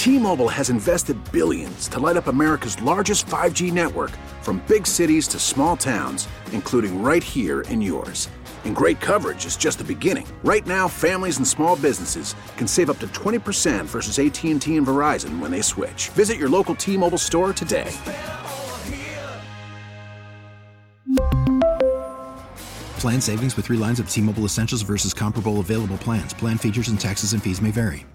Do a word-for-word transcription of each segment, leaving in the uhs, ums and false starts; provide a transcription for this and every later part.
T-Mobile has invested billions to light up America's largest five G network, from big cities to small towns, including right here in yours. And great coverage is just the beginning. Right now, families and small businesses can save up to twenty percent versus A T and T and Verizon when they switch. Visit your local T-Mobile store today. Plan savings with three lines of T-Mobile Essentials versus comparable available plans. Plan features and taxes and fees may vary.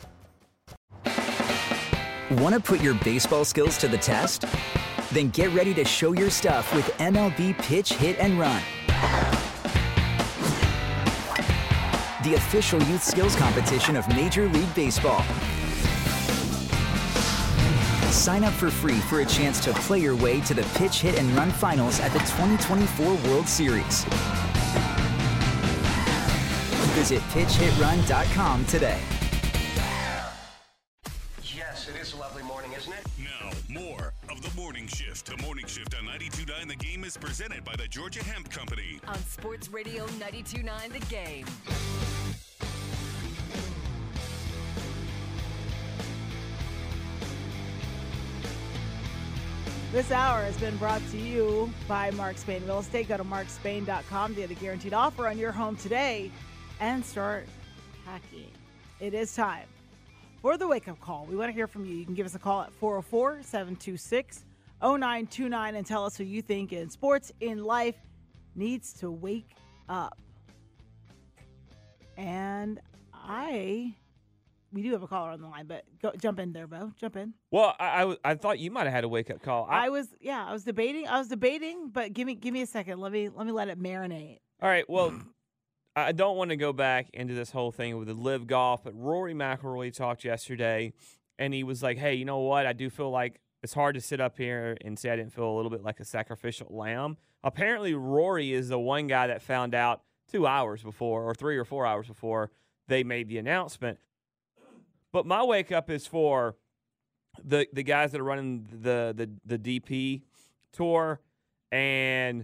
Want to put your baseball skills to the test? Then get ready to show your stuff with M L B Pitch, Hit, and Run. The official youth skills competition of Major League Baseball. Sign up for free for a chance to play your way to the Pitch, Hit, and Run finals at the twenty twenty-four World Series. Visit pitch hit run dot com today. Yes, it is a lovely morning, isn't it? Now, more of the Morning Shift. The Morning Shift on ninety-two point nine The Game is presented by the Georgia Hemp Company. On Sports Radio ninety-two point nine The Game. This hour has been brought to you by Mark Spain Real Estate. Go to mark spain dot com to get a guaranteed offer on your home today and start packing. It is time for the wake-up call. We want to hear from you. You can give us a call at four oh four, seven two six, oh nine two nine and tell us who you think in sports, in life, needs to wake up. And I... We do have a caller on the line, but go, jump in there, Bo. Jump in. Well, I, I, I thought you might have had a wake up call. I, I was, yeah, I was debating. I was debating, but give me, give me a second. Let me, let me let it marinate. All right. Well, I don't want to go back into this whole thing with the live golf, but Rory McIlroy talked yesterday, and he was like, "Hey, you know what? I do feel like it's hard to sit up here and say I didn't feel a little bit like a sacrificial lamb." Apparently, Rory is the one guy that found out two hours before, or three or four hours before they made the announcement. But my wake up is for the the guys that are running the the the D P tour, and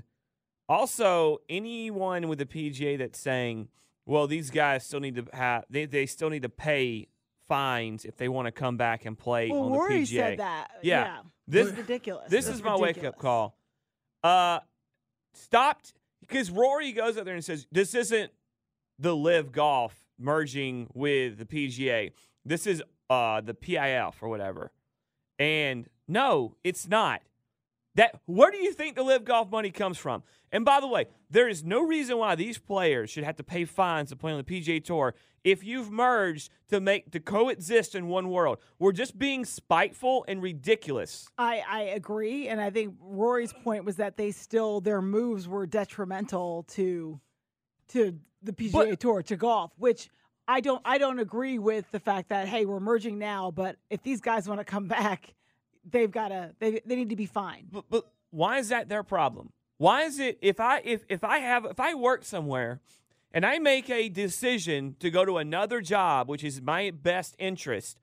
also anyone with the P G A that's saying, well, these guys still need to have they, they still need to pay fines if they want to come back and play well, on the Rory P G A. Said that. Yeah, yeah. this is ridiculous. This That's is my ridiculous. wake up call. Uh, stopped because Rory goes out there and says, "This isn't the Live Golf merging with the P G A. This is uh, the P I F or whatever." And no, it's not. That where do you think the Live Golf money comes from? And by the way, there is no reason why these players should have to pay fines to play on the P G A Tour if you've merged to make to coexist in one world. We're just being spiteful and ridiculous. I, I agree, and I think Rory's point was that they still their moves were detrimental to to the P G A But, Tour, to golf, which I don't I don't agree with the fact that, hey, we're merging now, but if these guys want to come back, they've got to they they need to be fined. But, but why is that their problem? Why is it if I if if I have if I work somewhere and I make a decision to go to another job, which is my best interest,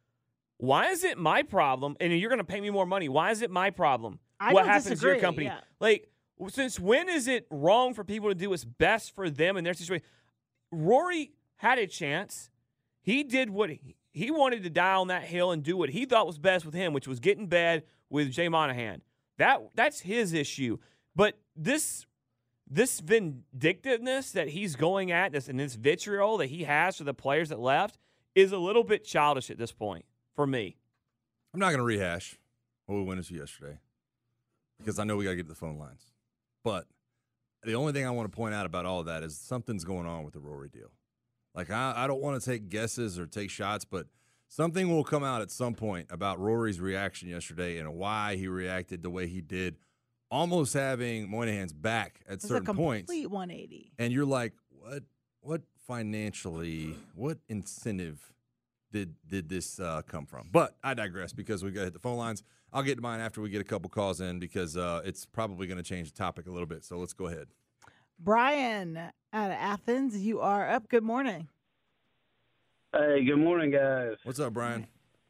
why is it my problem? And you're going to pay me more money. Why is it my problem? I what don't happens disagree, to your company? yeah. Like, since when is it wrong for people to do what's best for them and their situation? Rory had a chance. He did what he, he wanted to die on that hill and do what he thought was best with him, which was get in bed with Jay Monahan. That that's his issue. But this this vindictiveness that he's going at, this and this vitriol that he has for the players that left, is a little bit childish at this point for me. I'm not going to rehash what we went into yesterday because I know we got to get to the phone lines. But the only thing I want to point out about all of that is something's going on with the Rory deal. Like, I, I don't want to take guesses or take shots, but something will come out at some point about Rory's reaction yesterday and why he reacted the way he did, almost having Moynihan's back at It's certain a points. complete one eighty. And you're like, what What financially, what incentive did did this uh, come from? But I digress because we got to hit the phone lines. I'll get to mine after we get a couple calls in because uh, it's probably going to change the topic a little bit. So let's go ahead. Brian out of Athens, you are up. Good morning. Hey, good morning, guys. What's up, Brian?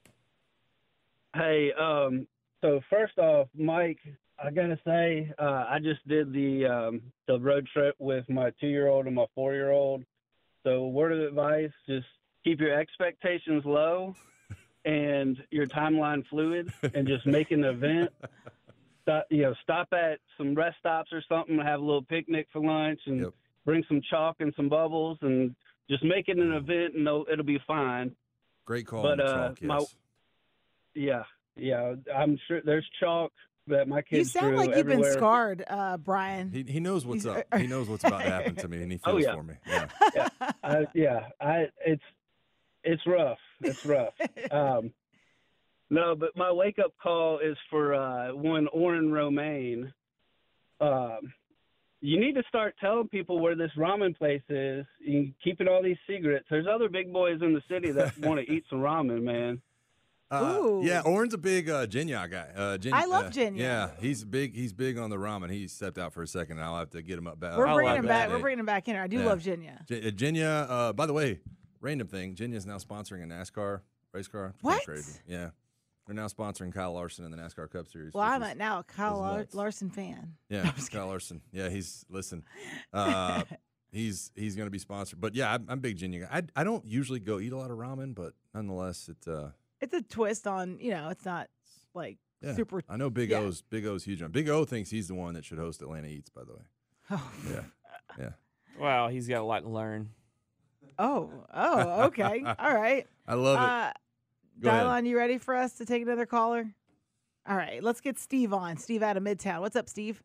Hey, um, so first off, Mike, I gotta say, uh, I just did the um, the road trip with my two-year-old and my four-year-old. So, word of advice: just keep your expectations low, and your timeline fluid and just make an event. Stop, you know, stop at some rest stops or something, have a little picnic for lunch, and Yep. bring some chalk and some bubbles, and just make it an event, and it'll, it'll be fine. Great call But on the uh, chalk, my, yes. yeah, yeah, I'm sure there's chalk that my kids You sound drew like you've everywhere. been scarred, uh, Brian. He he knows what's He's- up. He knows what's about to happen to me, and he Oh, feels yeah. for me. Yeah. yeah, I, yeah, I it's it's rough. It's rough. Um, no, but my wake up call is for uh, one Oren Romaine. Um, you need to start telling people where this ramen place is. You keeping all these secrets. There's other big boys in the city that want to eat some ramen, man. Uh, Ooh. yeah, Oren's a big uh, Jinya guy. Uh, Jin, I love uh, Jinya. Yeah, he's big. He's big on the ramen. He stepped out for a second, and I'll have to get him up back. We're I bringing love him that. back. We're bringing him back in. I do Yeah. love Jinya. J- uh, Jinya. Uh, by the way, random thing. Jinya's now sponsoring a NASCAR race car. It's kinda What? Crazy. Yeah, they're now sponsoring Kyle Larson in the NASCAR Cup Series. Well, which I'm is- a, now a Kyle is Lar- nuts. Larson fan. Yeah, Kyle Larson. Yeah, he's listen. Uh, he's he's going to be sponsored. But yeah, I'm, I'm a big Jinya guy. I I don't usually go eat a lot of ramen, but nonetheless, it. Uh, It's a twist on, you know, it's not like yeah, super. I know Big yeah. O's Big O's huge on. Big O thinks he's the one that should host Atlanta Eats. By the way. Oh, Yeah, yeah. Wow, he's got a lot to learn. oh, oh, okay. All right. I love it. Uh, Go ahead. Dylon, you ready for us to take another caller? All right, let's get Steve on. Steve out of Midtown. What's up, Steve?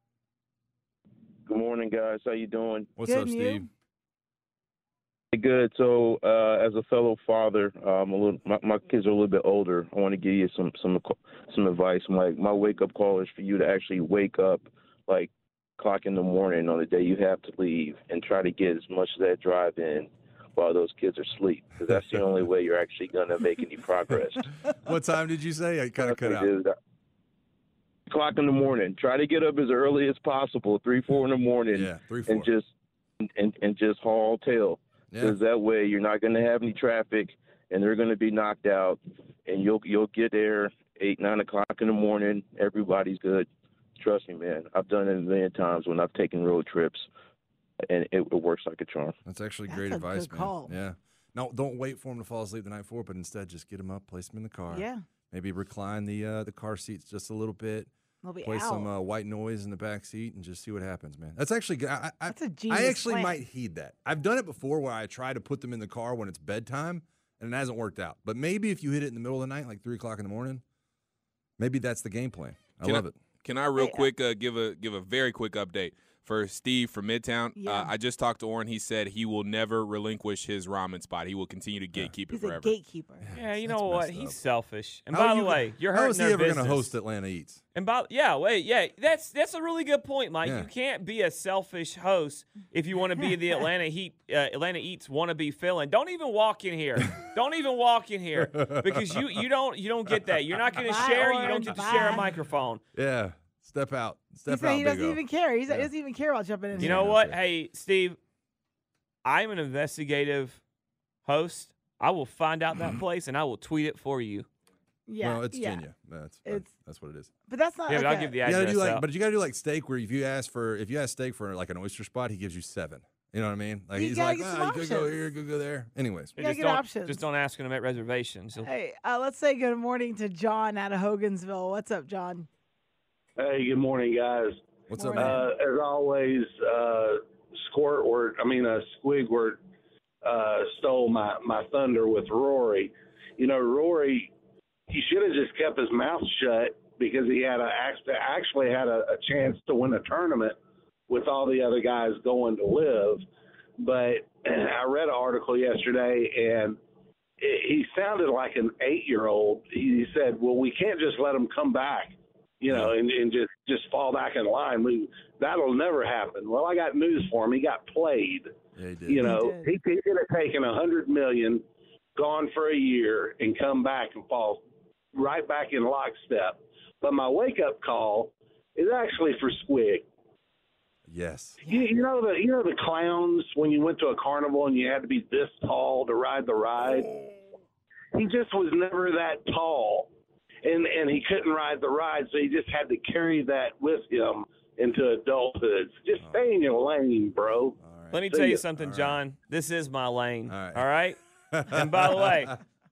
Good morning, guys. How you doing? What's Good, up, and you? Steve? Good. So, uh, as a fellow father, um, a little, my, my kids are a little bit older. I want to give you some some some advice. My my wake up call is for you to actually wake up like clock in the morning on the day you have to leave, and try to get as much of that drive in while those kids are asleep, because that's the only way you're actually gonna make any progress. What time did you say? I kind of cut out. Dude, Clock in the morning. Try to get up as early as possible, three, four in the morning, Yeah, three, four. and just and and just haul tail. Yeah. Because that way you're not going to have any traffic, and they're going to be knocked out, and you'll you'll get there eight, nine o'clock in the morning. Everybody's good. Trust me, man. I've done it a million times when I've taken road trips, and it, it works like a charm. That's actually That's great a advice, good man. call. Yeah. No, don't wait for him to fall asleep the night before, but instead just get him up, place him in the car. Yeah, Maybe recline the uh, the car seats just a little bit. they'll be Play out. some uh, white noise in the back seat and just see what happens, man. That's actually good. I, I, That's a genius I actually plan. might heed that. I've done it before where I try to put them in the car when it's bedtime, and it hasn't worked out. But maybe if you hit it in the middle of the night, like three o'clock in the morning, maybe that's the game plan. I Can I- love it. Can I real Hey, uh, quick uh, give a give a very quick update for Steve from Midtown? Yeah. Uh, I just talked to Oren. He said he will never relinquish his ramen spot. He will continue to gatekeep He's it a forever. gatekeeper. Yeah, you That's know what? messed He's up. selfish. And How by are the you- way, you're How hurting is he their ever business. to host Atlanta Eats? And by yeah, wait, yeah, that's that's a really good point, Mike. Yeah. You can't be a selfish host if you want to be the Atlanta Heat, uh, Atlanta Eats wannabe fill-in. Don't even walk in here. Don't even walk in here because you you don't you don't get that. You're not going to Bye, share. You Oren, don't get to share a bye. microphone. Yeah. Step out. He Step said out, he Big doesn't O. even care. He's, Yeah. He doesn't even care about jumping in. You here. know no what? shit. Hey, Steve, I'm an investigative host. I will find out that place and I will tweet it for you. Yeah, Well, it's yeah. Jinya. That's It's- that's what it is. But that's not. Yeah, like but I'll a- give the You gotta address do like, out. but you gotta do like steak, where if you ask for if you ask steak for like an oyster spot, he gives you seven. You know what I mean? Like You he's gotta like, get ah, some you could go options. here, you could go there. Anyways, You gotta just get don't, options. Just don't ask him to make reservations. He'll- Hey, uh, let's say good morning to John out of Hogansville. What's up, John? Hey, good morning, guys. what's up, Morning. man? Uh, as always, uh, Squirtward, I mean, uh, Squigward uh, stole my, my thunder with Rory. You know, Rory, he should have just kept his mouth shut because he had a actually had a, a chance to win a tournament with all the other guys going to live. But I read an article yesterday, and it, he sounded like an eight-year-old. He said, well, we can't just let him come back, you know, and, and just, just fall back in line. We, that'll never happen. Well, I got news for him. He got played. Yeah, he did. You know, he, he could have taken a hundred million, gone for a year, and come back and fall right back in lockstep. But my wake-up call is actually for Squig. Yes. You, you know the you know the clowns when you went to a carnival and you had to be this tall to ride the ride. He just was never that tall, and and he couldn't ride the ride, so he just had to carry that with him into adulthood. Just stay in your lane, bro. Let me See tell you ya. something, All right. John. This is my lane. All right. All right? And by the way,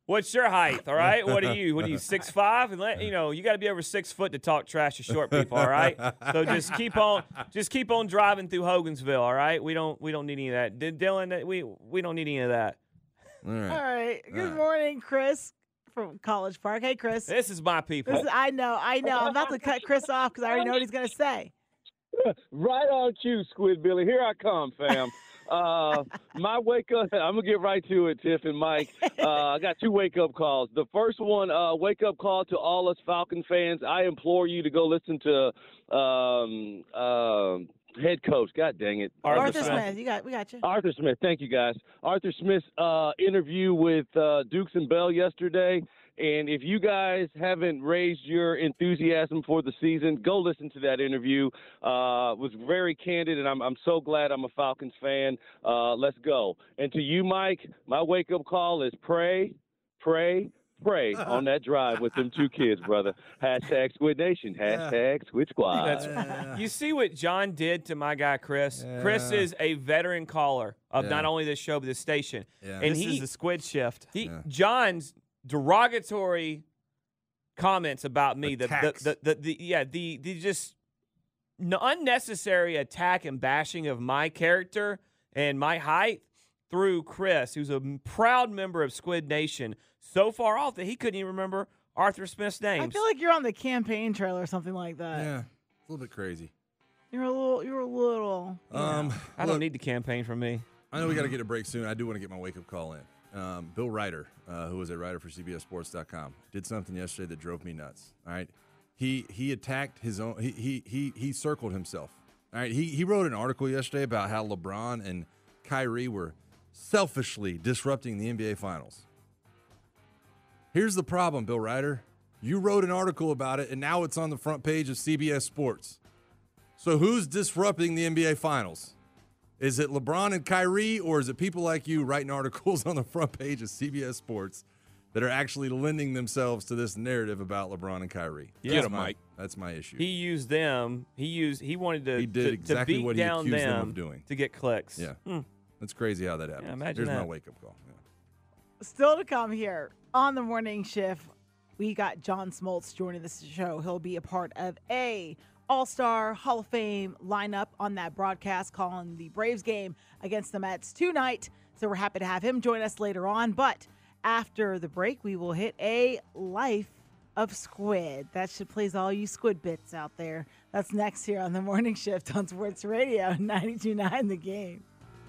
What's your height? All right. What are you? What are you? Six five? And let you know you got to be over six foot to talk trash to short people. All right. So just keep on, just keep on driving through Hogansville. All right. We don't, we don't need any of that. Did Dylan? We, we don't need any of that. All right. All right. Good All right. morning, Chris from College Park. Hey, Chris. This is my people. This is, I know. I know. I'm about to cut Chris off because I already know what he's going to say. Right on cue, Squid Billy. Here I come, fam. Uh, my wake up, I'm going to get right to it, Tiff and Mike. Uh, I got two wake up calls. The first one, uh, wake up call to all us Falcon fans. I implore you to go listen to um, uh, head coach. God dang it. Arthur, Arthur Smith. Smith. You got, we got you. Arthur Smith. Thank you, guys. Arthur Smith's uh, interview with uh, Dukes and Bell yesterday. And if you guys haven't raised your enthusiasm for the season, go listen to that interview. Uh, it was very candid, and I'm I'm so glad I'm a Falcons fan. Uh, let's go. And to you, Mike, my wake-up call is pray, pray, pray on that drive with them two kids, brother. Hashtag Squid Nation. Hashtag Squid Squad. That's right. You see what John did to my guy, Chris? Yeah. Chris is a veteran caller of Yeah. not only this show, but this station. Yeah. And This he, is the Squid Shift. He, Yeah. John's derogatory comments about me, the, the, Attacks. the, the, the, yeah, the, the just n- unnecessary attack and bashing of my character and my height through Chris, who's a proud member of Squid Nation, so far off that he couldn't even remember Arthur Smith's name. I feel like you're on the campaign trail or something like that. Yeah, a little bit crazy. You're a little. You're a little. Um, I look, don't need the campaign from me. I know we got to get a break soon. I do want to get my wake-up call in. Um, Bill Ryder, uh, who was a writer for C B S Sports dot com, did something yesterday that drove me nuts. All right, he he attacked his own. He he he he circled himself. All right, he he wrote an article yesterday about how LeBron and Kyrie were selfishly disrupting the N B A Finals. Here's the problem, Bill Ryder. You wrote an article about it, and now it's on the front page of C B S Sports. So who's disrupting the N B A Finals? Is it LeBron and Kyrie, or is it people like you writing articles on the front page of C B S Sports that are actually lending themselves to this narrative about LeBron and Kyrie? Yeah. That's Get 'em, my- Mike. That's my issue. He used them. He used. He wanted to. He did to, exactly to beat what he down accused them them of doing. to get clicks. Yeah. Hmm. That's crazy how that happens. Yeah, imagine Here's my that. wake-up call. Yeah. Still to come here on the morning shift, we got John Smoltz joining this show. He'll be a part of a All-Star Hall of Fame lineup on that broadcast calling the Braves game against the Mets tonight. So we're happy to have him join us later on. But after the break, we will hit a Life of Squid. That should please all you Squid bits out there. That's next here on the morning shift on Sports Radio ninety-two point nine The Game.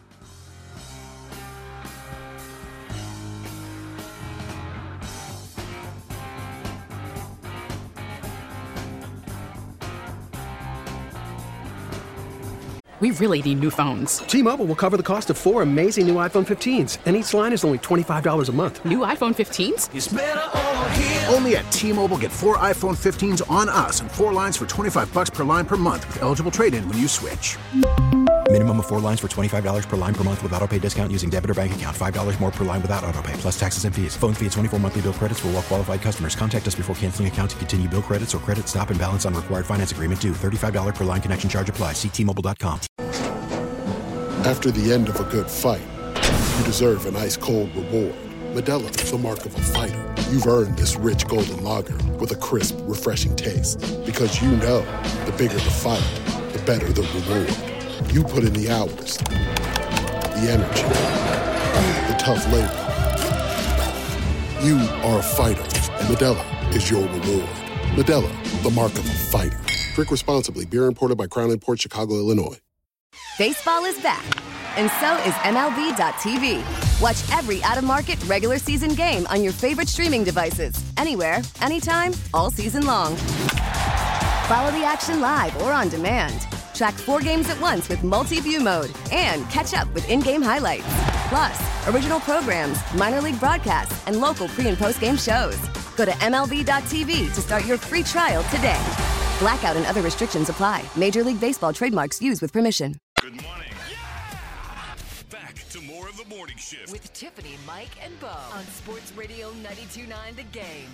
We really need new phones. T-Mobile will cover the cost of four amazing new iPhone fifteens, and each line is only twenty-five dollars a month. New iPhone fifteens? It's better over here. Only at T-Mobile, get four iPhone fifteens on us and four lines for twenty-five bucks per line per month with eligible trade-in when you switch. Minimum of four lines for twenty-five dollars per line per month with autopay discount using debit or bank account. five dollars more per line without autopay, plus taxes and fees. Phone fee at twenty-four monthly bill credits for well-qualified customers. Contact us before canceling account to continue bill credits or credit stop and balance on required finance agreement due. thirty-five dollars per line connection charge applies. See T Mobile dot com. After the end of a good fight, you deserve an ice-cold reward. Modelo is the mark of a fighter. You've earned this rich golden lager with a crisp, refreshing taste. Because you know, the bigger the fight, the better the reward. You put in the hours, the energy, the tough labor. You are a fighter, and Modelo is your reward. Modelo, the mark of a fighter. Drink responsibly. Beer imported by Crown Imports, Chicago, Illinois. Baseball is back, and so is M L B dot T V. Watch every out-of-market regular season game on your favorite streaming devices, anywhere, anytime, all season long. Follow the action live or on demand. Track four games at once with multi-view mode and catch up with in-game highlights. Plus, original programs, minor league broadcasts, and local pre- and post-game shows. Go to M L B dot T V to start your free trial today. Blackout and other restrictions apply. Major League Baseball trademarks used with permission. Good morning. Back to more of the morning shift with Tiffany, Mike, and Bo on Sports Radio ninety-two point nine The Game.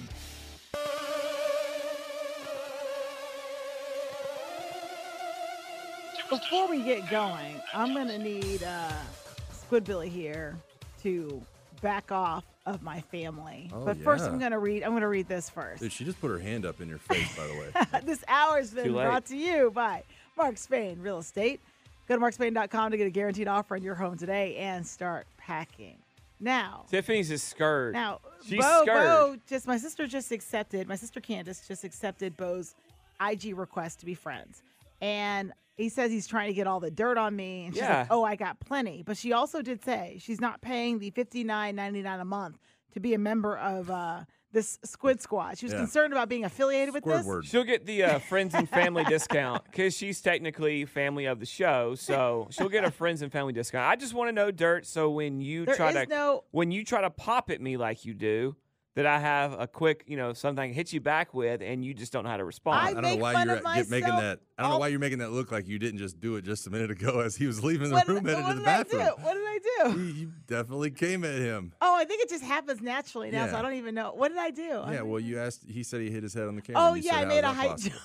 Before we get going, I'm going to need uh, Squid Billy here to back off of my family. Oh, but first, yeah. I'm gonna read. I'm gonna read this first. Dude, she just put her hand up in your face, by the way. This hour has been Too late. brought to you by Mark Spain Real Estate. Go to mark spain dot com to get a guaranteed offer on your home today and start packing. Now, Tiffany's is scared. Now, She's Bo, scared. Bo just my sister just accepted. My sister Candace just accepted Bo's I G request to be friends, and he says he's trying to get all the dirt on me. And she's Yeah. like, "Oh, I got plenty." But she also did say she's not paying the fifty-nine ninety-nine a month to be a member of uh, this Squid Squad. She was Yeah. concerned about being affiliated with this. She'll get the uh, friends and family discount because she's technically family of the show, so she'll get a friends and family discount. I just want to know, Dirt, so when you There try is to no- when you try to pop at me like you do, that I have a quick, you know, something I can hit you back with, and you just don't know how to respond. I I don't make know why fun you're of get, making myself that. I don't know all- why you're making that look like you didn't just do it just a minute ago as he was leaving the What, room headed what to the did I bathroom. do? What did I do? You, you definitely came at him. Oh, I think it just happens naturally now, so Yeah. I don't even know. What did I do? Yeah, well, you asked. He said he hit his head on the camera. Oh, and you yeah, said, I "How made is a that height possible?"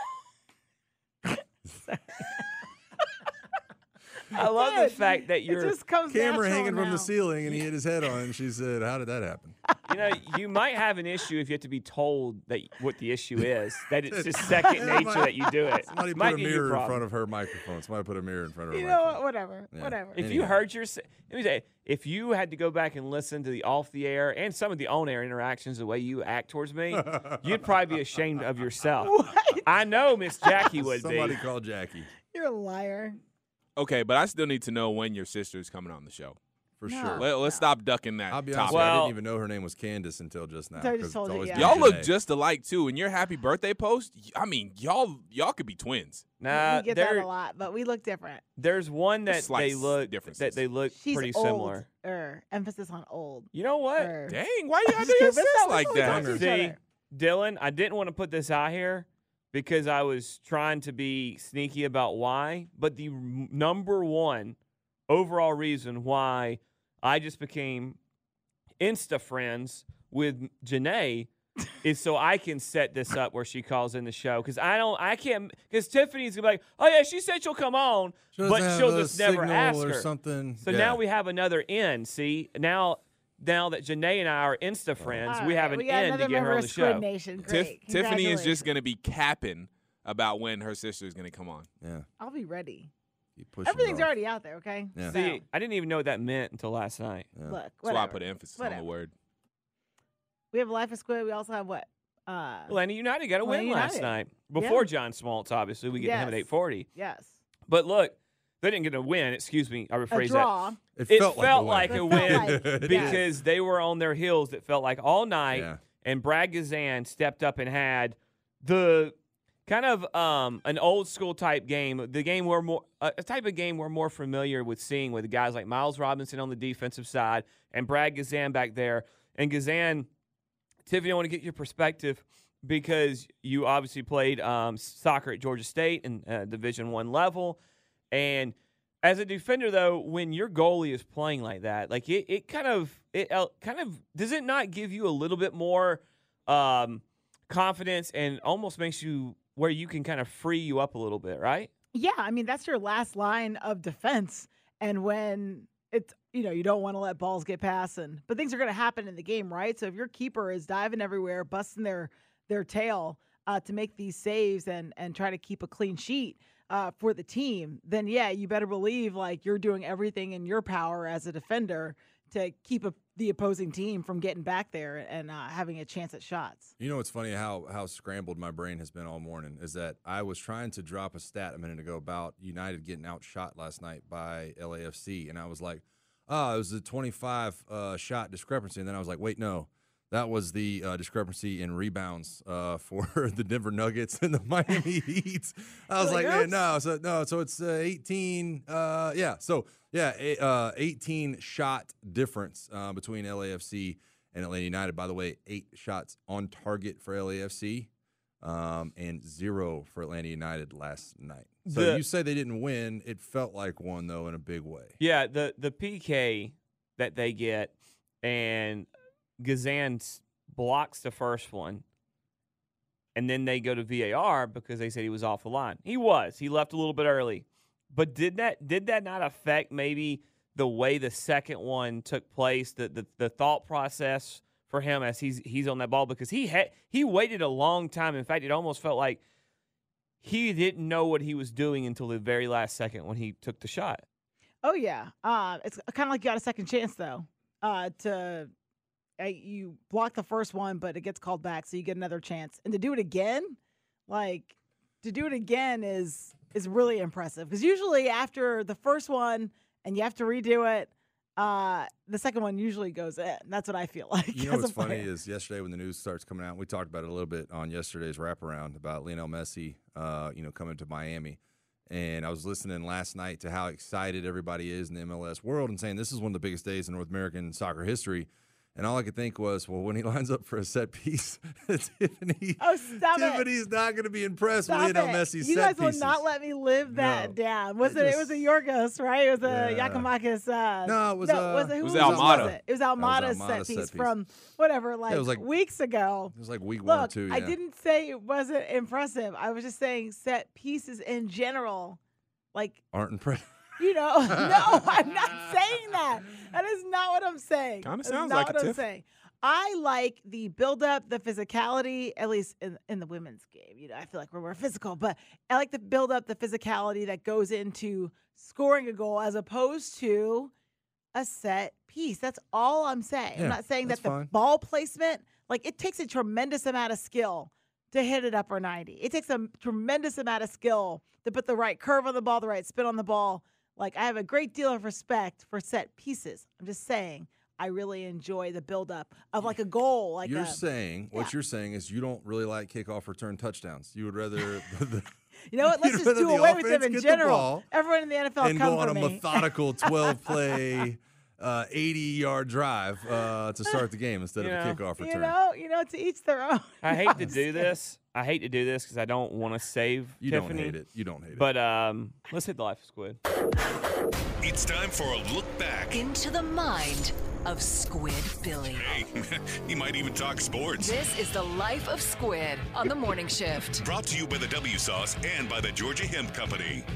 I love the did. fact that It you're just comes Camera natural hanging from now. the ceiling, and he hit his head on. And she said, "How did that happen?" You know, you might have an issue if you have to be told that what the issue is. That it's just second nature that you do it. Somebody Might put a be your mirror in problem. front of her microphone. Somebody put a mirror in front of her You microphone. know what? Whatever. Yeah. Whatever. If you Anyhow. heard your, let me say, if you had to go back and listen to the off the air and some of the on air interactions, the way you act towards me, you'd probably be ashamed of yourself. I know Miss Jackie would Somebody be. call Jackie. You're a liar. Okay, but I still need to know when your sister's coming on the show. For No. sure. Let, let's stop ducking that I'll be topic. honest. with you, I Well- didn't even know her name was Candace until just now. Until I just 'cause told it's you, always yeah. been Y'all look Janae. just alike too. In your happy birthday post, I mean, y'all y'all could be twins. Nah, we get that there, a lot, but we look different. there's one that Slight they look differences. that they look She's pretty old. similar. Er, emphasis on old. You know what? Er. Dang, why you gotta Just do your kidding, but sis that's like what we talk to that? each See, other. Dylan, I didn't want to put this out here because I was trying to be sneaky about why, but the r- number one overall reason why I just became Insta friends with Janae is so I can set this up where she calls in the show because I don't, I can't, because Tiffany's gonna be like, oh yeah, she said she'll come on, She doesn't but have she'll a just never signal ask or her. something. So Yeah. now we have another in. See, now now that Janae and I are Insta friends, All we have right, an we got in another to get her member on of the Squid show. Nation. Tiff- Great. Tiffany is just Congratulations. gonna be capping about when her sister is gonna come on. Yeah. I'll be ready. Keep pushing Everything's it off. already out there, okay? Yeah. So, See, I didn't even know what that meant until last night. Yeah. look, That's whatever. why I put emphasis Whatever. on the word. We have Life of Squid. We also have what? Uh, Atlanta United got a Atlanta win last United. night before Yeah. John Smoltz. Obviously, we get him at Yes. eight forty. yes. But look, they didn't get a win. Excuse me, I A rephrase draw. that. It It felt felt like like a a win. It win felt like- because they were on their heels. It felt like all night, Yeah. and Brad Gazan stepped up and had the kind of um, an old school type game. The game we're more a a type of game we're more familiar with seeing with guys like Miles Robinson on the defensive side and Brad Gazan back there. And Gazan, Tiffany, I want to get your perspective because you obviously played um, soccer at Georgia State and uh, Division One level, and as a defender, though, when your goalie is playing like that, like it, it kind of, it uh, kind of, does it not give you a little bit more um, confidence and almost makes you where you can kind of free you up a little bit, right? Yeah, I mean that's your last line of defense, and when it's you know you don't want to let balls get past, and but things are going to happen in the game, right? So if your keeper is diving everywhere, busting their their tail uh, to make these saves and and try to keep a clean sheet uh, for the team, then yeah, you better believe like you're doing everything in your power as a defender to keep a, the opposing team from getting back there and uh, having a chance at shots. You know what's funny how how scrambled my brain has been all morning is that I was trying to drop a stat a minute ago about United getting outshot last night by L A F C, and I was like, oh, it was a twenty-five uh, shot discrepancy, and then I was like, wait, no. That was the uh, discrepancy in rebounds uh, for the Denver Nuggets and the Miami Heat. I was Like, like, man, oops. no, so no, so it's uh, eighteen. Uh, yeah, so yeah, a, uh, eighteen shot difference uh, between L A F C and Atlanta United. By the way, eight shots on target for L A F C um, and zero for Atlanta United last night. So The- you say they didn't win. It felt like one though in a big way. Yeah, the the P K that they get, and Gazan s- blocks the first one, and then they go to V A R because they said he was off the line. He was. He left a little bit early. But did that did that not affect maybe the way the second one took place, the the, the thought process for him as he's he's on that ball, because he had he waited a long time. In fact, it almost felt like he didn't know what he was doing until the very last second when he took the shot. Oh yeah, uh, it's kind of like you got a second chance though. Uh, to uh, you block the first one, but it gets called back, so you get another chance. And to do it again, like to do it again is is really impressive, because usually after the first one and you have to redo it, uh, the second one usually goes in. That's what I feel like. You know what's funny is yesterday when the news starts coming out, we talked about it a little bit on yesterday's wraparound about Lionel Messi, uh, you know, coming to Miami. And I was listening last night to how excited everybody is in the M L S world and saying this is one of the biggest days in North American soccer history. And all I could think was, well, when he lines up for a set piece, Tiffany, oh, stop Tiffany's it. not going to be impressed Stop with Lionel it. Messi's you set guys will pieces. not let me live that No. down. Was I it? just- It was a Yorgos, right? It was a Yeah. Yakimakis. Uh, No, it was, no, uh, was it, who it was was Almada. Was it? it was Almada's Almada's set set piece piece. from whatever, like, it was like- weeks ago. It was like week one or Look, two. I yeah. didn't say it wasn't impressive. I was just saying set pieces in general, like, Aren't impressed. you know, no, I'm not saying that. That is not what I'm saying. Kinda That's sounds not like what it, I'm Tiff. saying. I like the build-up, the physicality, at least in, in the women's game. You know, I feel like we're more physical, but I like the build-up, the physicality that goes into scoring a goal as opposed to a set piece. That's all I'm saying. Yeah, I'm not saying that that's the fine. ball placement, like, it takes a tremendous amount of skill to hit it upper ninety. It takes a tremendous amount of skill to put the right curve on the ball, the right spin on the ball. Like, I have a great deal of respect for set pieces. I'm just saying I really enjoy the buildup of, like, a goal. Like You're a, saying, what yeah. you're saying is you don't really like kickoff return touchdowns. You would rather the, you know what? Let's you'd just rather do the away with them offense in get the general. ball Everyone in the N F L and come go on for a me. methodical twelve-play, uh, eighty-yard drive uh, to start the game instead You of a know, kickoff return. You know, you know, to each their own. I You hate know to what I'm do saying? this. I hate to do this because I don't want to save You Tiffany. don't hate it. You don't hate it. But um, let's hit the Life of Squid. It's time for a look back. Into the mind of Squid Billy. Hey, he might even talk sports. This is the Life of Squid on the morning shift. Brought to you by the W Sauce and by the Georgia Hemp Company.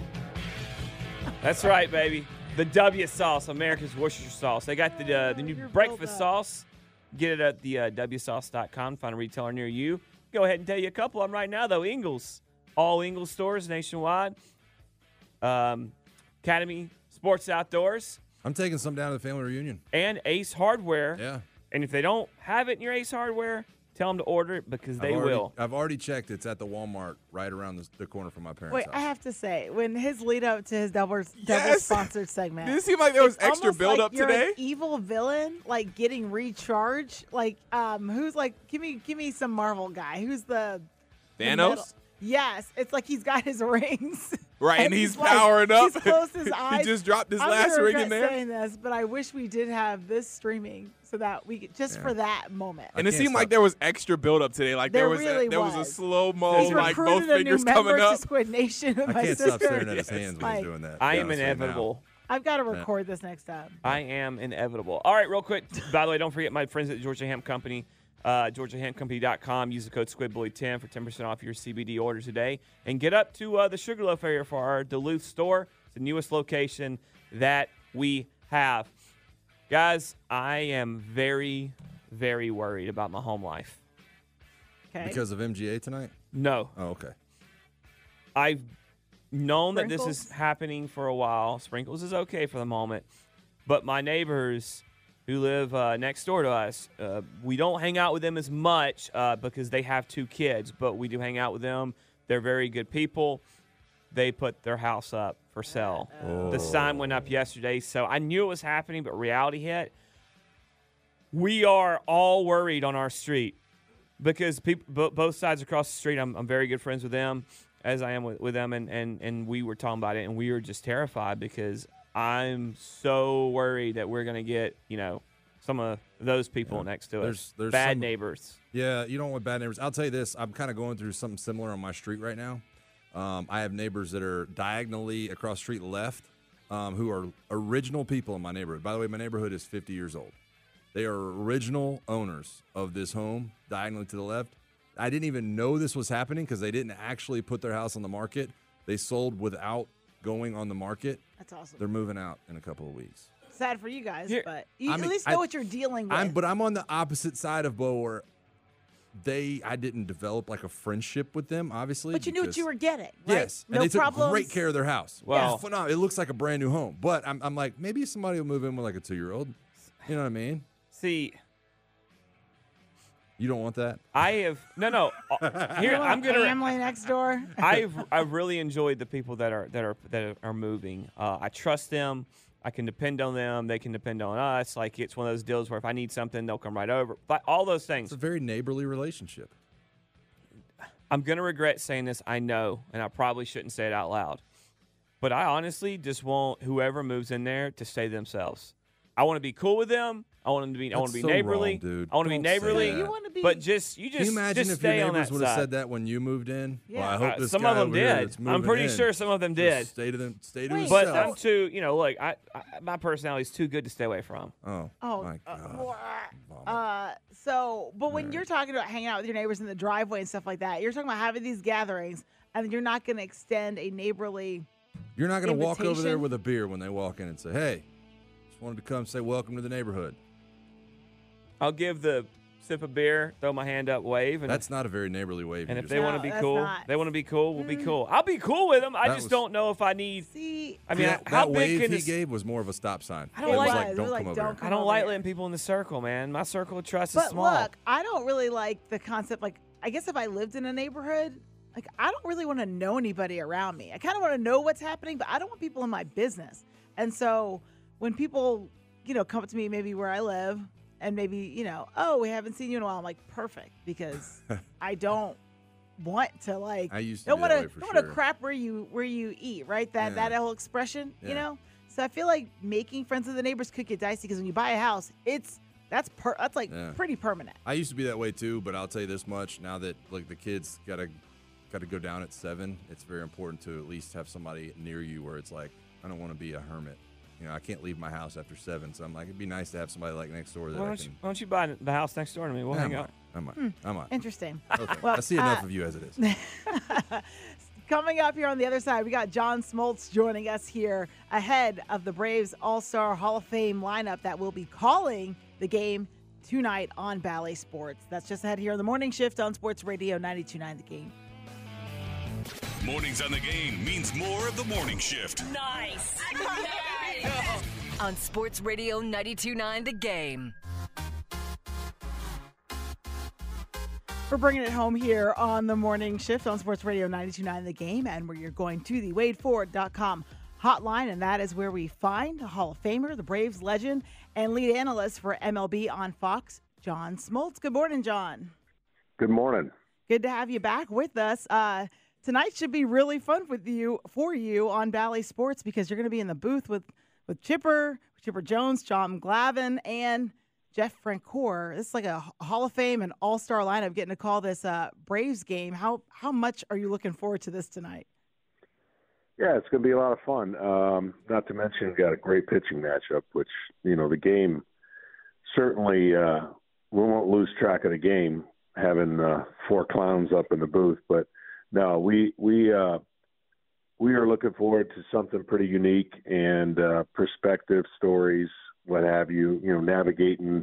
That's right, baby. The W sauce, America's Worcestershire sauce. They got the uh, the new You're breakfast built up. sauce. Get it at the uh, W sauce dot com. Find a retailer near you. Go ahead and tell you a couple of them right now, though. Ingles. All Ingles stores nationwide. Um, Academy Sports Outdoors. I'm taking some down to the family reunion. And Ace Hardware. Yeah. And if they don't have it in your Ace Hardware, tell them to order it because they I've already, will. I've already checked. It's at the Walmart right around the, the corner from my parents' Wait, house. I have to say, when his lead up to his double double Yes. sponsored segment, Did it seem like there was it's extra almost build like up you're today? An evil villain, like getting recharged. Like, um, who's like, give me, give me some Marvel guy. Who's the the Thanos? middle- Yes, it's like he's got his rings. Right, and he's like- powering up. He's closed his He eyes. just dropped his I'm last gonna ring in regret there. saying this, but I wish we did have this streaming so that we could, just Yeah. for that moment. And it can't seemed like stop. there was extra build up today. Like there, There was really a, there was. was. a slow He's mo, like both recruited a new fingers member coming to up. Squid Nation with I my can't sister. stop staring at his Yes. hands when Like, he's doing that. I to am be honest with you now. inevitable. I've got to record this next time. I am inevitable. All right, real quick. By the way, don't forget my friends at Georgia Hemp Company, uh, georgia hemp company dot com. Use the code squid bully ten for ten percent off your C B D order today. And get up to uh, the Sugarloaf area for our Duluth store. It's the newest location that we have. Guys, I am very, very worried about my home life. Okay. Because of M G A tonight? No. Oh, okay. I've known that this Sprinkles? is happening for a while. Sprinkles is okay for the moment. But my neighbors who live uh, next door to us, uh, we don't hang out with them as much uh, because they have two kids, but we do hang out with them. They're very good people. They put their house up for sale. Oh. The sign went up yesterday, so I knew it was happening, but reality hit. We are all worried on our street because people, bo- both sides across the street, I'm, I'm very good friends with them, as I am with, with them, and, and, and we were talking about it, and we were just terrified because I'm so worried that we're going to get, you know, some of those people Yeah. next to There's- us. there's Bad some- neighbors. Yeah, you don't want bad neighbors. I'll tell you this. I'm kind of going through something similar on my street right now. Um, I have neighbors that are diagonally across the street left um, who are original people in my neighborhood. By the way, my neighborhood is fifty years old. They are original owners of this home diagonally to the left. I didn't even know this was happening because they didn't actually put their house on the market. They sold without going on the market. That's awesome. They're moving out in a couple of weeks. Sad for you guys, Here- but you I at mean, least know I- what you're dealing with. I'm, but I'm on the opposite side of Bo, where they, I didn't develop like a friendship with them, obviously. But you knew what because- you were getting, right? Yes, No and they took problems. great care of their house. Well- It's phenomenal. It looks like a brand new home. But I'm, I'm like, maybe somebody will move in with like a two year old. You know what I mean? See, you don't want that. I have no, no. uh, Here, You want I'm gonna. family next door. I've I've really enjoyed the people that are that are that are moving. Uh, I trust them. I can depend on them. They can depend on us. Like it's one of those deals where if I need something, they'll come right over. But all those things. It's a very neighborly relationship. I'm gonna regret saying this. I know, and I probably shouldn't say it out loud. But I honestly just want whoever moves in there to stay themselves. I want to be cool with them. I want them to be. I want to be That's so neighborly. wrong, dude. I want to be Don't say neighborly. that. You wanna be- But just you just Can you imagine just if stay your on neighbors that would have side. said that when you moved in? Yeah. Well, I hope Uh, this some guy of them over here did. that's I'm moving pretty in sure some of them just did. Stay to them. Stay to Wait, But himself. I'm too, you know, look, I, I my personality is too good to stay away from. Oh, Oh, my uh, God. uh, so, but when you're talking about hanging out with your neighbors in the driveway and stuff like that, you're talking about having these gatherings, and you're not going to extend a neighborly. You're not going to walk over there invitation? with a beer when they walk in and say, "Hey, just wanted to come say welcome to the neighborhood." I'll give the sip of beer, throw my hand up, wave, and That's not a very neighborly wave. and you if just they did. want to be that's cool, not. they want to be cool. We'll be cool. I'll be cool with them. I That just was- don't know if I need. See, I mean, that, how that big wave can he this? gave was more of a stop sign. I don't it like- was like, It was don't like, come don't over come I don't over like here. letting people in the circle, man. My circle of trust is But small. look, I don't really like the concept. Like, I guess if I lived in a neighborhood, like, I don't really want to know anybody around me. I kind of want to know what's happening, but I don't want people in my business. And so when people, you know, come up to me, maybe where I live, and maybe, you know, oh, we haven't seen you in a while, I'm like, perfect, because I don't want to like. I used to don't be want that to way for don't want to sure. crap where you where you eat, right? That Yeah. that whole expression, you Yeah. know. So I feel like making friends with the neighbors could get dicey because when you buy a house, it's that's per, that's like Yeah. pretty permanent. I used to be that way too, but I'll tell you this much: now that like the kids gotta gotta go down at seven, it's very important to at least have somebody near you where it's like I don't want to be a hermit. You know, I can't leave my house after seven, so I'm like, it'd be nice to have somebody like next door that why I don't can. you Why don't you buy the house next door to me? We'll I hang might. out. I might. Hmm. I might. Interesting. Okay. Well, I see enough uh, of you as it is. Coming up here on the other side, we got John Smoltz joining us here ahead of the Braves All-Star Hall of Fame lineup that will be calling the game tonight on Bally Sports. That's just ahead here on the morning shift on Sports Radio ninety-two point nine The Game. Mornings on the Game means more of the morning shift. Nice. On Sports Radio ninety-two point nine The Game. We're bringing it home here on the morning shift on Sports Radio ninety-two point nine The Game, and where you're going to the Wade Ford dot com hotline, and that is where we find a Hall of Famer, the Braves legend, and lead analyst for M L B on Fox, John Smoltz. Good morning, John. Good morning. Good to have you back with us. Uh, tonight should be really fun with you for you on Bally Sports because you're going to be in the booth with with Chipper, Chipper Jones, John Glavine, and Jeff Francoeur. This is like a Hall of Fame and All-Star lineup getting to call this uh, Braves game. How how much are you looking forward to this tonight? Yeah, it's going to be a lot of fun. Um, not to mention, we've got a great pitching matchup, which, you know, the game certainly, uh, we won't lose track of the game having uh, four clowns up in the booth. But no, we, we, uh, we are looking forward to something pretty unique and uh, perspective stories, what have you, you know, navigating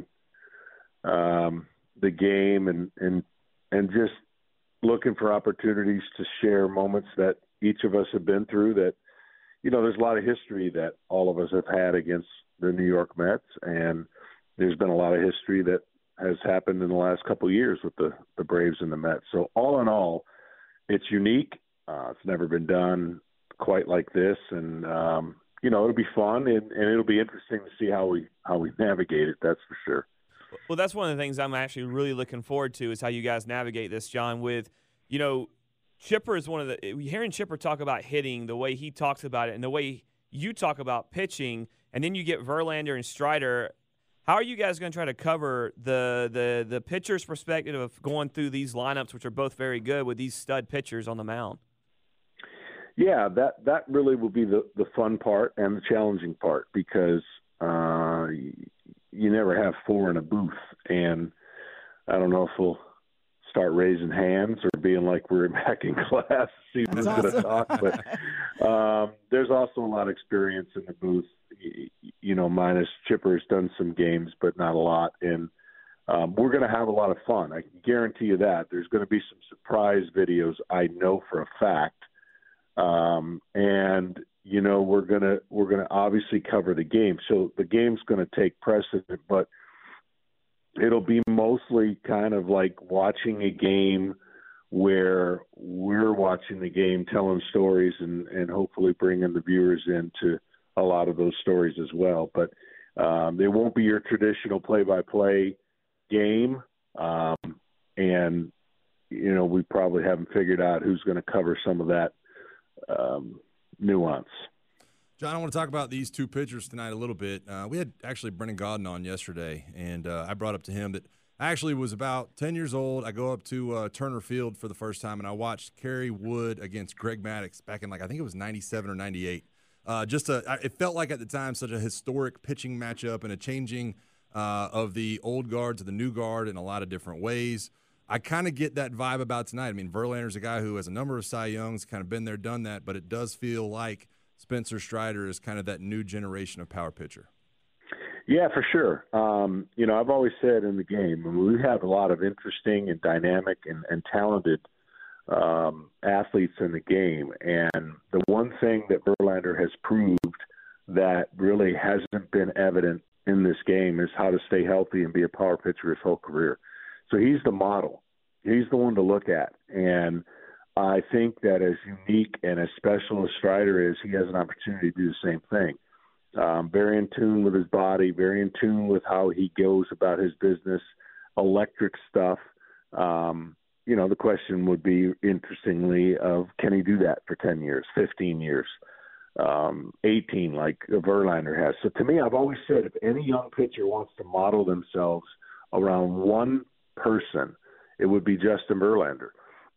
um, the game and, and, and just looking for opportunities to share moments that each of us have been through that, you know, there's a lot of history that all of us have had against the New York Mets. And there's been a lot of history that has happened in the last couple of years with the, the Braves and the Mets. So all in all, it's unique. Uh, it's never been done quite like this. And, um, you know, it'll be fun and, and it'll be interesting to see how we, how we navigate it. That's for sure. Well, that's one of the things I'm actually really looking forward to is how you guys navigate this, John, with, you know, Chipper is one of the – hearing Chipper talk about hitting, the way he talks about it, and the way you talk about pitching, and then you get Verlander and Strider. How are you guys going to try to cover the, the, the pitcher's perspective of going through these lineups, which are both very good, with these stud pitchers on the mound? Yeah, that, that really will be the, the fun part and the challenging part because uh, you never have four in a booth. And I don't know if we'll start raising hands or being like we're back in class, see who's That's going to awesome. talk. But um, there's also a lot of experience in the booth. You know, minus Chipper's done some games, but not a lot. And um, we're going to have a lot of fun. I can guarantee you that. There's going to be some surprise videos, I know for a fact. Um, and you know, we're gonna we're gonna obviously cover the game. So the game's going to take precedent, but it'll be mostly kind of like watching a game where we're watching the game, telling stories, and, and hopefully bringing the viewers into a lot of those stories as well. But um, it won't be your traditional play-by-play game, um, and you know, we probably haven't figured out who's going to cover some of that um, nuance. John, I want to talk about these two pitchers tonight a little bit. Uh, we had actually Brendan Gaudin on yesterday, and uh, I brought up to him that I actually was about ten years old. I go up to uh, Turner Field for the first time, and I watched Kerry Wood against Greg Maddux back in, like, I think it was ninety-seven or ninety-eight. Uh, just a, it felt like at the time such a historic pitching matchup and a changing uh, of the old guard to the new guard in a lot of different ways. I kind of get that vibe about tonight. I mean, Verlander's a guy who has a number of Cy Youngs, kind of been there, done that, but it does feel like Spencer Strider is kind of that new generation of power pitcher. Yeah, for sure. Um, you know, I've always said in the game, I mean, we have a lot of interesting and dynamic and, and talented um, athletes in the game. And the one thing that Verlander has proved that really hasn't been evident in this game is how to stay healthy and be a power pitcher his whole career. So he's the model. He's the one to look at. And I think that as unique and as special as Strider is, he has an opportunity to do the same thing. Um, very in tune with his body, very in tune with how he goes about his business, electric stuff. Um, you know, the question would be, interestingly, of can he do that for ten years, fifteen years, um, eighteen, like Verlander has. So to me, I've always said if any young pitcher wants to model themselves around one person, it would be Justin Verlander.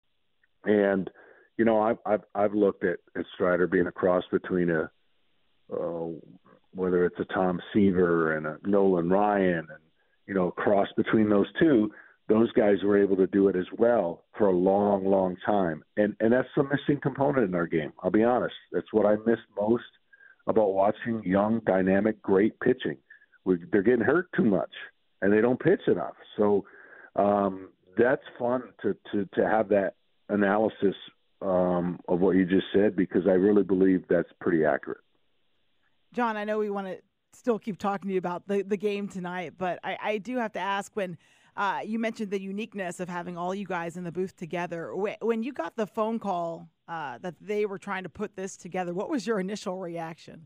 And, you know, I've, I've, I've looked at, at Strider being a cross between a, uh, whether it's a Tom Seaver and a Nolan Ryan, and, you know, a cross between those two. Those guys were able to do it as well for a long, long time. And and that's the missing component in our game. I'll be honest. That's what I miss most about watching young, dynamic, great pitching. We, they're getting hurt too much, and they don't pitch enough. So um, that's fun to, to, to have that analysis um, of what you just said, because I really believe that's pretty accurate. John, I know we want to still keep talking to you about the, the game tonight, but I, I do have to ask, when uh, you mentioned the uniqueness of having all you guys in the booth together, when you got the phone call uh, that they were trying to put this together, what was your initial reaction?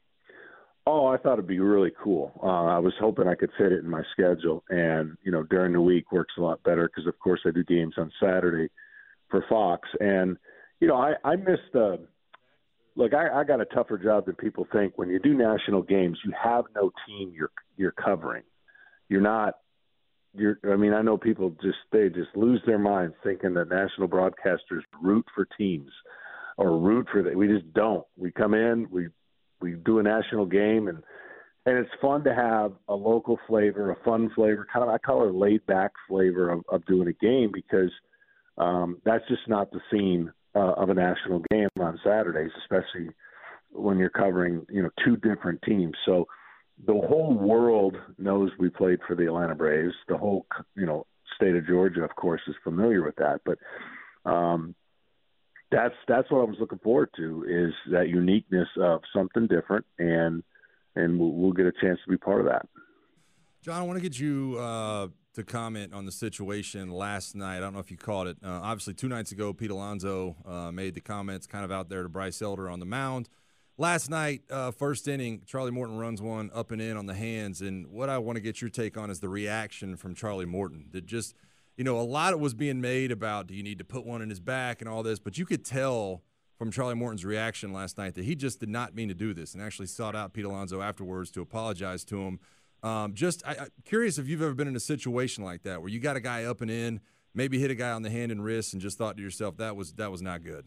Oh, I thought it'd be really cool. Uh, I was hoping I could fit it in my schedule, and, you know, during the week works a lot better because, of course, I do games on Saturday for Fox. And, you know, I, I missed the – look, I, I got a tougher job than people think. When you do national games, you have no team you're you're covering. You're not – You're, I mean, I know people just they just lose their minds thinking that national broadcasters root for teams or root for – we just don't. We come in, we – we do a national game, and and it's fun to have a local flavor, a fun flavor, kind of I call it a laid-back flavor of, of doing a game, because um, that's just not the scene uh, of a national game on Saturdays, especially when you're covering, you know, two different teams. So the whole world knows we played for the Atlanta Braves. The whole, you know, state of Georgia, of course, is familiar with that. But um, That's that's what I was looking forward to, is that uniqueness of something different, and and we'll, we'll get a chance to be part of that. John, I want to get you uh, to comment on the situation last night. I don't know if you caught it. Uh, obviously, two nights ago, Pete Alonso uh, made the comments kind of out there to Bryce Elder on the mound. Last night, uh, first inning, Charlie Morton runs one up and in on the hands, and what I want to get your take on is the reaction from Charlie Morton. That just – you know, a lot was being made about, do you need to put one in his back and all this, but you could tell from Charlie Morton's reaction last night that he just did not mean to do this, and actually sought out Pete Alonso afterwards to apologize to him. Um, just I, I'm curious if you've ever been in a situation like that where you got a guy up and in, maybe hit a guy on the hand and wrist, and just thought to yourself, that was that was not good.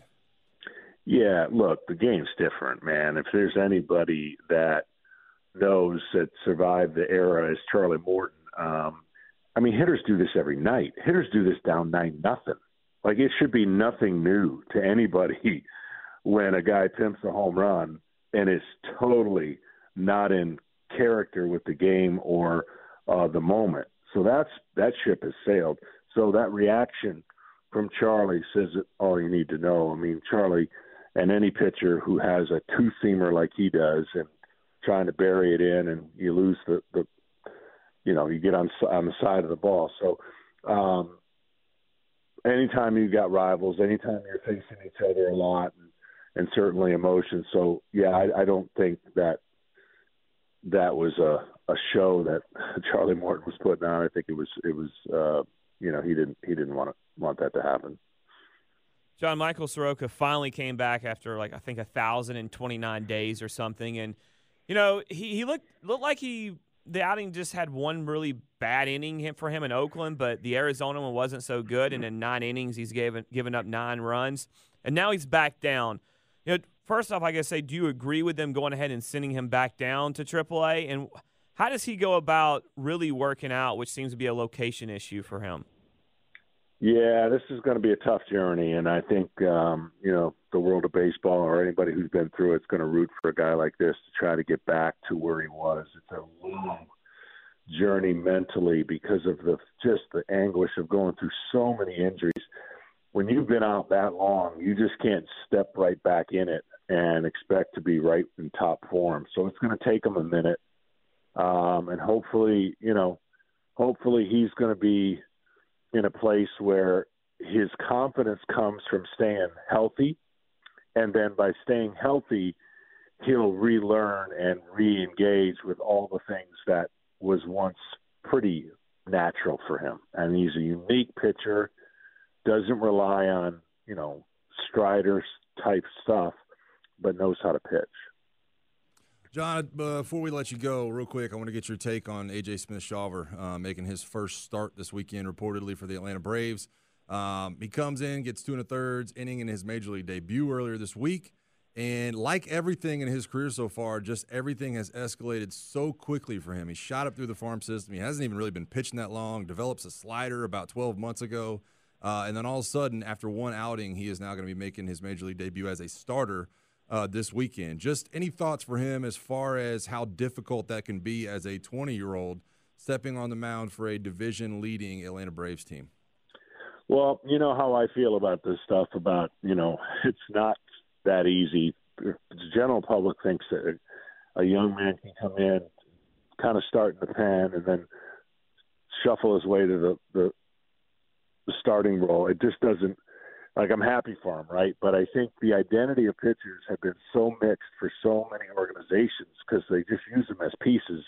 Yeah, look, the game's different, man. If there's anybody that knows that survived the era, is Charlie Morton. Um, I mean, hitters do this every night. Hitters do this down nine nothing. Like, it should be nothing new to anybody when a guy pimps a home run and is totally not in character with the game or uh, the moment. So that's that ship has sailed. So that reaction from Charlie says all you need to know. I mean, Charlie and any pitcher who has a two-seamer like he does and trying to bury it in and you lose the, the you know, you get on on the side of the ball. So um, anytime you've got rivals, anytime you're facing each other a lot, and, and certainly emotion. So, yeah, I, I don't think that that was a, a show that Charlie Morton was putting on. I think it was, it was uh, you know, he didn't he didn't want to, want that to happen. John, Michael Soroka finally came back after, like, I think one thousand twenty-nine days or something. And, you know, he, he looked looked like he – the outing just had one really bad inning for him in Oakland, but the Arizona one wasn't so good. And in nine innings, he's given, given up nine runs. And now he's back down. You know, first off, I guess, say, do you agree with them going ahead and sending him back down to triple A? And how does he go about really working out, which seems to be a location issue for him? Yeah, this is going to be a tough journey, and I think, um, you know, the world of baseball or anybody who's been through it's going to root for a guy like this to try to get back to where he was. It's a long journey mentally because of the just the anguish of going through so many injuries. When you've been out that long, you just can't step right back in it and expect to be right in top form. So it's going to take him a minute, um, and hopefully, you know, hopefully he's going to be in a place where his confidence comes from staying healthy, and then by staying healthy, he'll relearn and re-engage with all the things that was once pretty natural for him. And he's a unique pitcher, doesn't rely on, you know, Strider type stuff, but knows how to pitch. John, before we let you go, real quick, I want to get your take on A J Smith-Shawver uh, making his first start this weekend, reportedly for the Atlanta Braves. Um, he comes in, gets two and a thirds inning in his major league debut earlier this week, and like everything in his career so far, just everything has escalated so quickly for him. He shot up through the farm system. He hasn't even really been pitching that long. Develops a slider about twelve months ago, uh, and then all of a sudden, after one outing, he is now going to be making his major league debut as a starter Uh, this weekend. Just any thoughts for him as far as how difficult that can be as a twenty-year-old stepping on the mound for a division-leading Atlanta Braves team? Well, you know how I feel about this stuff about, you know, it's not that easy. The general public thinks that a young man can come in, kind of start in the pen, and then shuffle his way to the, the, the starting role. It just doesn't. Like, I'm happy for him, right? But I think the identity of pitchers have been so mixed for so many organizations because they just use them as pieces.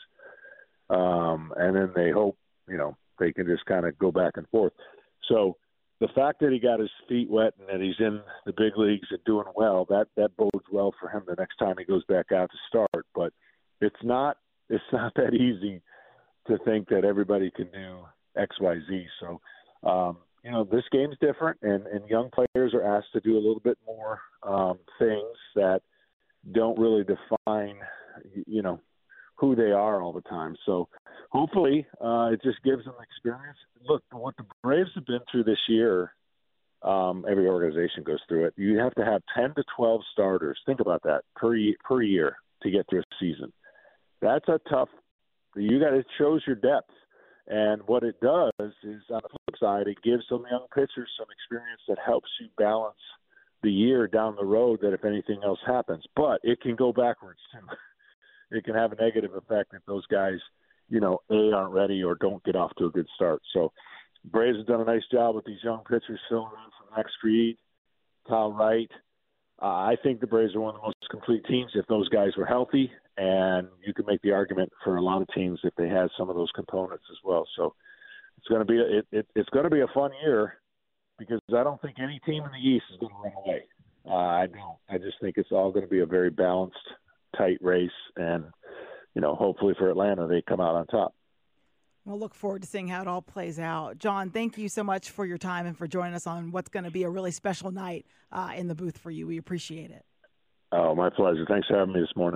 Um, and then they hope, you know, they can just kind of go back and forth. So the fact that he got his feet wet and that he's in the big leagues and doing well, that, that bodes well for him the next time he goes back out to start. But it's not, it's not that easy to think that everybody can do X, Y, Z. So, um, you know, this game's different, and, and young players are asked to do a little bit more um, things that don't really define, you know, who they are all the time. So hopefully uh, it just gives them experience. Look, what the Braves have been through this year, um, every organization goes through it. You have to have ten to twelve starters. Think about that per year, per year to get through a season. That's a tough – you got it shows your depth. And what it does is, on the flip side, it gives some young pitchers some experience that helps you balance the year down the road that if anything else happens. But it can go backwards, too. It can have a negative effect if those guys, you know, A, aren't ready or don't get off to a good start. So Braves have done a nice job with these young pitchers filling in from Max Fried, Kyle Wright. Uh, I think the Braves are one of the most complete teams if those guys were healthy. And you can make the argument for a lot of teams if they had some of those components as well. So it's going to be a, it, it, it's going to be a fun year because I don't think any team in the East is going to run away. Uh, I don't. I just think it's all going to be a very balanced, tight race, and you know, hopefully for Atlanta, they come out on top. We'll look forward to seeing how it all plays out. John, thank you so much for your time and for joining us on what's going to be a really special night uh, in the booth for you. We appreciate it. Oh, my pleasure. Thanks for having me this morning.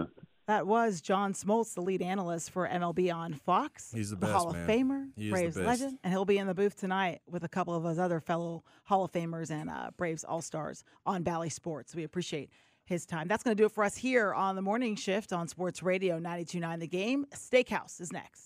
That was John Smoltz, the lead analyst for M L B on Fox. He's the the best, Hall man. of Famer, He is the Braves best. legend, and he'll be in the booth tonight with a couple of his other fellow Hall of Famers and uh, Braves All-Stars on Bally Sports. We appreciate his time. That's going to do it for us here on the Morning Shift on Sports Radio ninety-two point nine The Game. Steakhouse is next.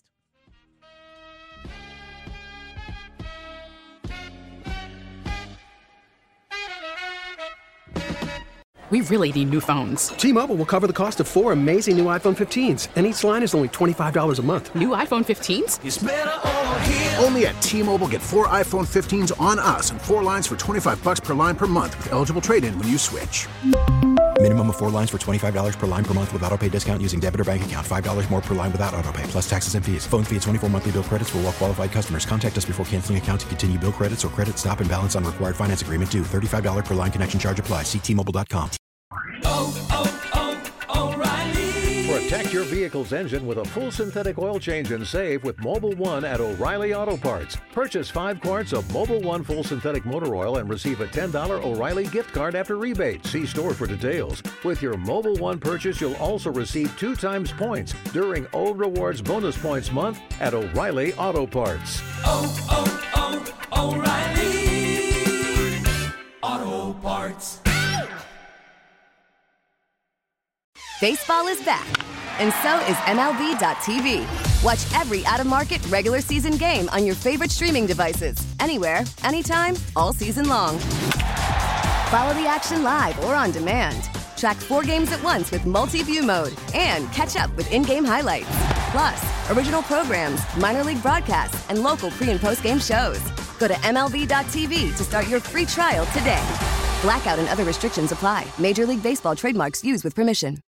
We really need new phones. T-Mobile will cover the cost of four amazing new iPhone fifteens, and each line is only twenty-five dollars a month. New iPhone fifteens? It's better over here. Only at T-Mobile, get four iPhone fifteens on us and four lines for twenty-five bucks per line per month with eligible trade-in when you switch. Minimum of four lines for twenty-five dollars per line per month with autopay discount using debit or bank account. five dollars more per line without autopay, plus taxes and fees. Phone fee at twenty-four monthly bill credits for well-qualified customers. Contact us before canceling account to continue bill credits or credit stop and balance on required finance agreement due. thirty-five dollars per line connection charge applies. See T Mobile dot com. Protect your vehicle's engine with a full synthetic oil change and save with Mobile One at O'Reilly Auto Parts. Purchase five quarts of Mobile One full synthetic motor oil and receive a ten dollars O'Reilly gift card after rebate. See store for details. With your Mobile One purchase, you'll also receive two times points during Old Rewards Bonus Points Month at O'Reilly Auto Parts. Oh, oh, oh, O'Reilly Auto Parts. Baseball is back, and so is M L B dot T V. Watch every out-of-market regular season game on your favorite streaming devices, anywhere, anytime, all season long. Follow the action live or on demand. Track four games at once with multi-view mode and catch up with in-game highlights. Plus, original programs, minor league broadcasts, and local pre- and post-game shows. Go to M L B dot T V to start your free trial today. Blackout and other restrictions apply. Major League Baseball trademarks used with permission.